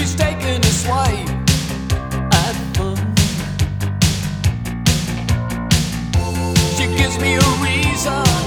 She's taking a swipe at fun. She gives me a reason